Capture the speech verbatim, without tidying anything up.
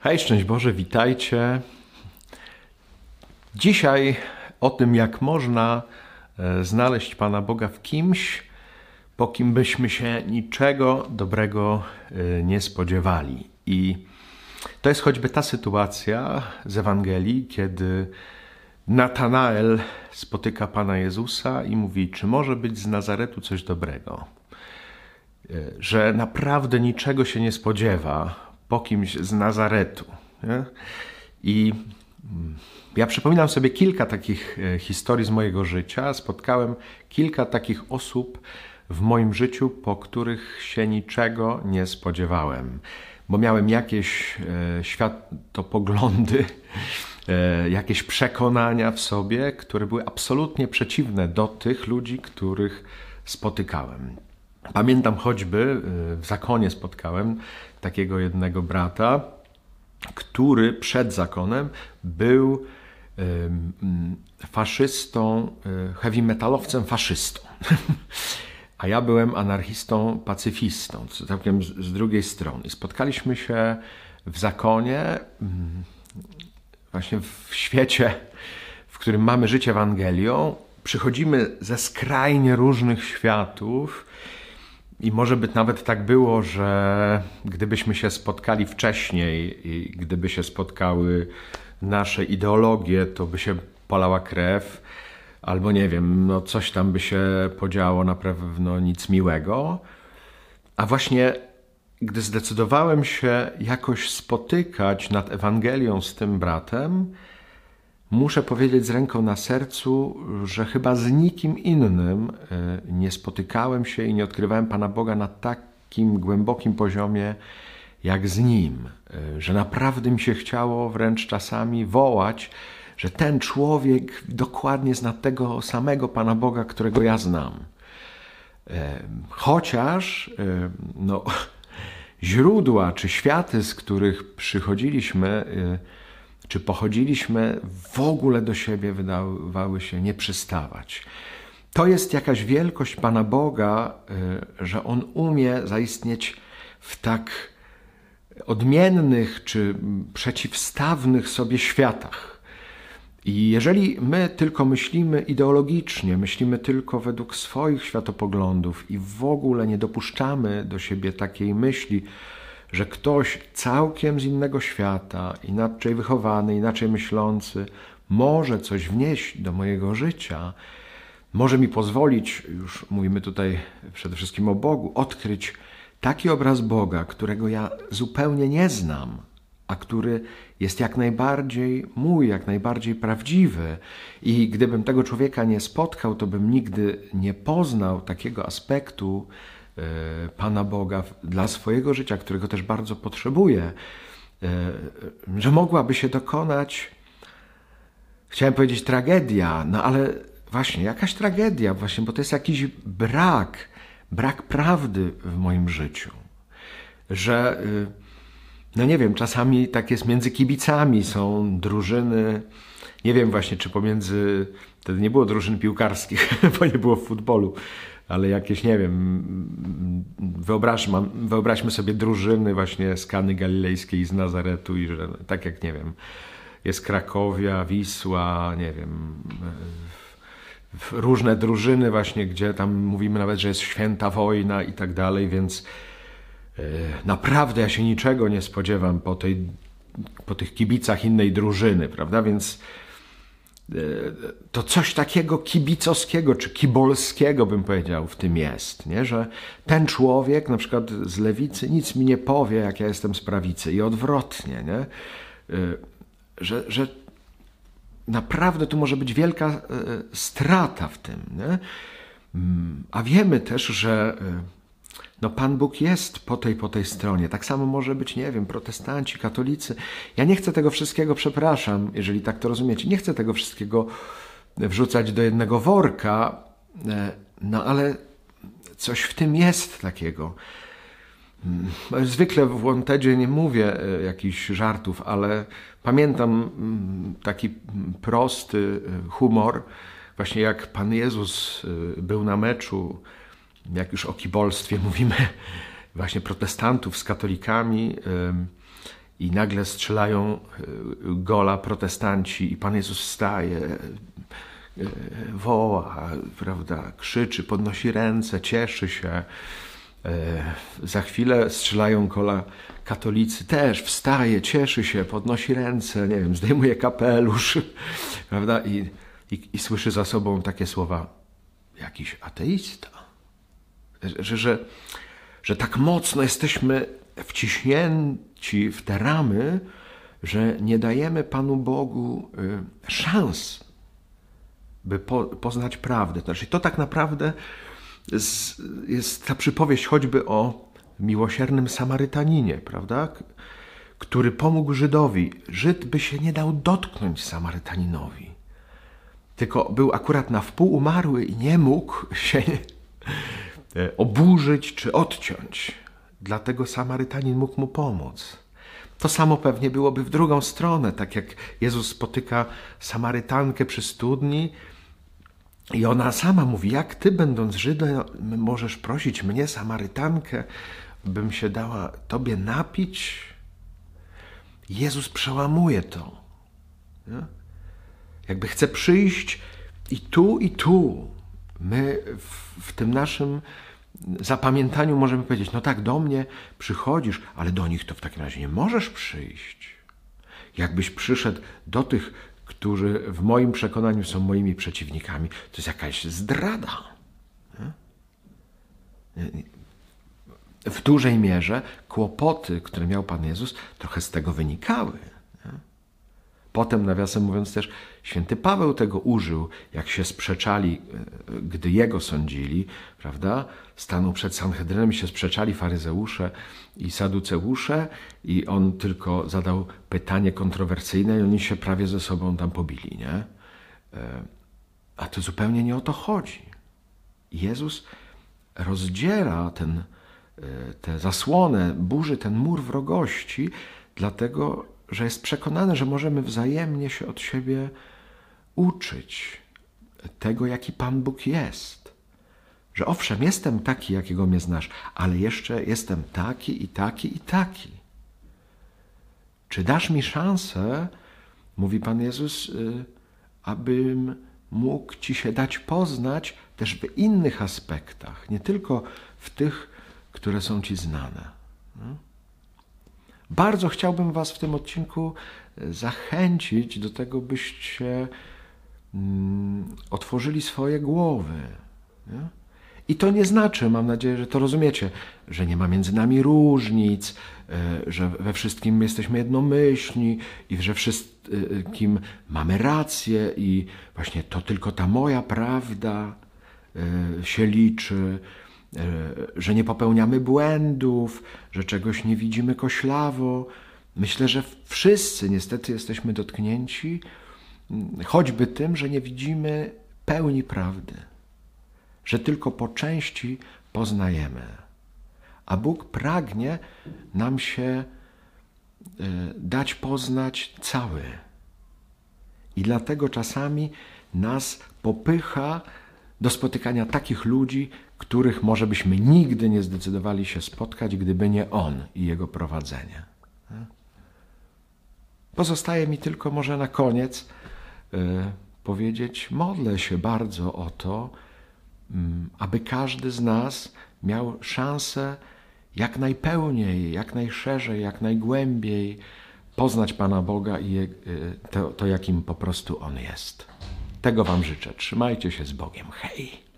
Hej, szczęść Boże, witajcie. Dzisiaj o tym, jak można znaleźć Pana Boga w kimś, po kim byśmy się niczego dobrego nie spodziewali. I to jest choćby ta sytuacja z Ewangelii, kiedy Natanael spotyka Pana Jezusa i mówi, czy może być z Nazaretu coś dobrego? Że naprawdę niczego się nie spodziewa po kimś z Nazaretu. Nie? I ja przypominam sobie kilka takich historii z mojego życia. Spotkałem kilka takich osób w moim życiu, po których się niczego nie spodziewałem. Bo miałem jakieś światopoglądy, jakieś przekonania w sobie, które były absolutnie przeciwne do tych ludzi, których spotykałem. Pamiętam choćby, w zakonie spotkałem takiego jednego brata, który przed zakonem był faszystą, heavy metalowcem faszystą. A ja byłem anarchistą, pacyfistą, całkiem z drugiej strony. Spotkaliśmy się w zakonie, właśnie w świecie, w którym mamy życie Ewangelią. Przychodzimy ze skrajnie różnych światów i może by nawet tak było, że gdybyśmy się spotkali wcześniej i gdyby się spotkały nasze ideologie, to by się polała krew, albo nie wiem, no coś tam by się podziało, na pewno nic miłego. A właśnie gdy zdecydowałem się jakoś spotykać nad Ewangelią z tym bratem, muszę powiedzieć z ręką na sercu, że chyba z nikim innym nie spotykałem się i nie odkrywałem Pana Boga na takim głębokim poziomie jak z nim. Że naprawdę mi się chciało wręcz czasami wołać, że ten człowiek dokładnie zna tego samego Pana Boga, którego ja znam. Chociaż no, źródła czy światy, z których przychodziliśmy, czy pochodziliśmy, w ogóle do siebie wydawały się nie przystawać. To jest jakaś wielkość Pana Boga, że On umie zaistnieć w tak odmiennych czy przeciwstawnych sobie światach. I jeżeli my tylko myślimy ideologicznie, myślimy tylko według swoich światopoglądów i w ogóle nie dopuszczamy do siebie takiej myśli, że ktoś całkiem z innego świata, inaczej wychowany, inaczej myślący, może coś wnieść do mojego życia, może mi pozwolić, już mówimy tutaj przede wszystkim o Bogu, odkryć taki obraz Boga, którego ja zupełnie nie znam, a który jest jak najbardziej mój, jak najbardziej prawdziwy. I gdybym tego człowieka nie spotkał, to bym nigdy nie poznał takiego aspektu Pana Boga dla swojego życia, którego też bardzo potrzebuję, że mogłaby się dokonać, chciałem powiedzieć tragedia, no ale właśnie jakaś tragedia, właśnie, bo to jest jakiś brak, brak prawdy w moim życiu, że no nie wiem, czasami tak jest między kibicami, są drużyny, nie wiem właśnie, czy pomiędzy, wtedy nie było drużyn piłkarskich, bo nie było futbolu, ale jakieś, nie wiem, wyobraźmy, wyobraźmy sobie drużyny właśnie z Kany Galilejskiej i z Nazaretu i że tak jak, nie wiem, jest Krakowia, Wisła, nie wiem, różne drużyny właśnie, gdzie tam mówimy nawet, że jest święta wojna i tak dalej, więc naprawdę ja się niczego nie spodziewam po, tej, po tych kibicach innej drużyny, prawda, więc to coś takiego kibicowskiego czy kibolskiego, bym powiedział, w tym jest, nie? Że ten człowiek na przykład z lewicy nic mi nie powie, jak ja jestem z prawicy i odwrotnie, nie? Że, że naprawdę tu może być wielka strata w tym, nie? A wiemy też, że no Pan Bóg jest po tej, po tej stronie. Tak samo może być, nie wiem, protestanci, katolicy. Ja nie chcę tego wszystkiego, przepraszam, jeżeli tak to rozumiecie, nie chcę tego wszystkiego wrzucać do jednego worka, no ale coś w tym jest takiego. Zwykle w Wantedzie nie mówię jakichś żartów, ale pamiętam taki prosty humor, właśnie jak Pan Jezus był na meczu, jak już o kibolstwie mówimy, właśnie protestantów z katolikami, i nagle strzelają gola protestanci i Pan Jezus wstaje, woła, prawda, krzyczy, podnosi ręce, cieszy się. Za chwilę strzelają gola katolicy, też wstaje, cieszy się, podnosi ręce, nie wiem, zdejmuje kapelusz, prawda, i, i, i słyszy za sobą takie słowa: jakiś ateista. Że, że, że tak mocno jesteśmy wciśnięci w te ramy, że nie dajemy Panu Bogu szans, by po, poznać prawdę. Znaczy, to tak naprawdę jest, jest ta przypowieść choćby o miłosiernym Samarytaninie, prawda? Który pomógł Żydowi. Żyd by się nie dał dotknąć Samarytaninowi. Tylko był akurat na wpół umarły i nie mógł się oburzyć czy odciąć. Dlatego Samarytanin mógł mu pomóc. To samo pewnie byłoby w drugą stronę, tak jak Jezus spotyka Samarytankę przy studni i ona sama mówi: jak ty, będąc Żydem, możesz prosić mnie, Samarytankę, bym się dała tobie napić? Jezus przełamuje to. Nie? Jakby chce przyjść i tu, i tu. My w, w tym naszym zapamiętaniu możemy powiedzieć: no tak, do mnie przychodzisz, ale do nich to w takim razie nie możesz przyjść. Jakbyś przyszedł do tych, którzy w moim przekonaniu są moimi przeciwnikami, to jest jakaś zdrada. W dużej mierze kłopoty, które miał Pan Jezus, trochę z tego wynikały. Potem, nawiasem mówiąc, też święty Paweł tego użył, jak się sprzeczali, gdy jego sądzili, prawda? Stanął przed Sanhedrynem i się sprzeczali faryzeusze i saduceusze i on tylko zadał pytanie kontrowersyjne i oni się prawie ze sobą tam pobili, nie? A to zupełnie nie o to chodzi. Jezus rozdziera ten, tę zasłonę, burzy ten mur wrogości, dlatego że jest przekonany, że możemy wzajemnie się od siebie uczyć tego, jaki Pan Bóg jest. Że owszem, jestem taki, jakiego mnie znasz, ale jeszcze jestem taki i taki i taki. Czy dasz mi szansę, mówi Pan Jezus, abym mógł Ci się dać poznać też w innych aspektach, nie tylko w tych, które są Ci znane. Bardzo chciałbym Was w tym odcinku zachęcić do tego, byście mm, otworzyli swoje głowy. Nie? I to nie znaczy, mam nadzieję, że to rozumiecie, że nie ma między nami różnic, że we wszystkim jesteśmy jednomyślni i że wszystkim mamy rację i właśnie to tylko ta moja prawda się liczy, że nie popełniamy błędów, że czegoś nie widzimy koślawo. Myślę, że wszyscy niestety jesteśmy dotknięci choćby tym, że nie widzimy pełni prawdy, że tylko po części poznajemy. A Bóg pragnie nam się dać poznać cały. I dlatego czasami nas popycha do spotykania takich ludzi, których może byśmy nigdy nie zdecydowali się spotkać, gdyby nie On i Jego prowadzenie. Pozostaje mi tylko może na koniec y, powiedzieć, modlę się bardzo o to, y, aby każdy z nas miał szansę jak najpełniej, jak najszerzej, jak najgłębiej poznać Pana Boga i je, y, to, to, jakim po prostu On jest. Tego Wam życzę. Trzymajcie się z Bogiem. Hej!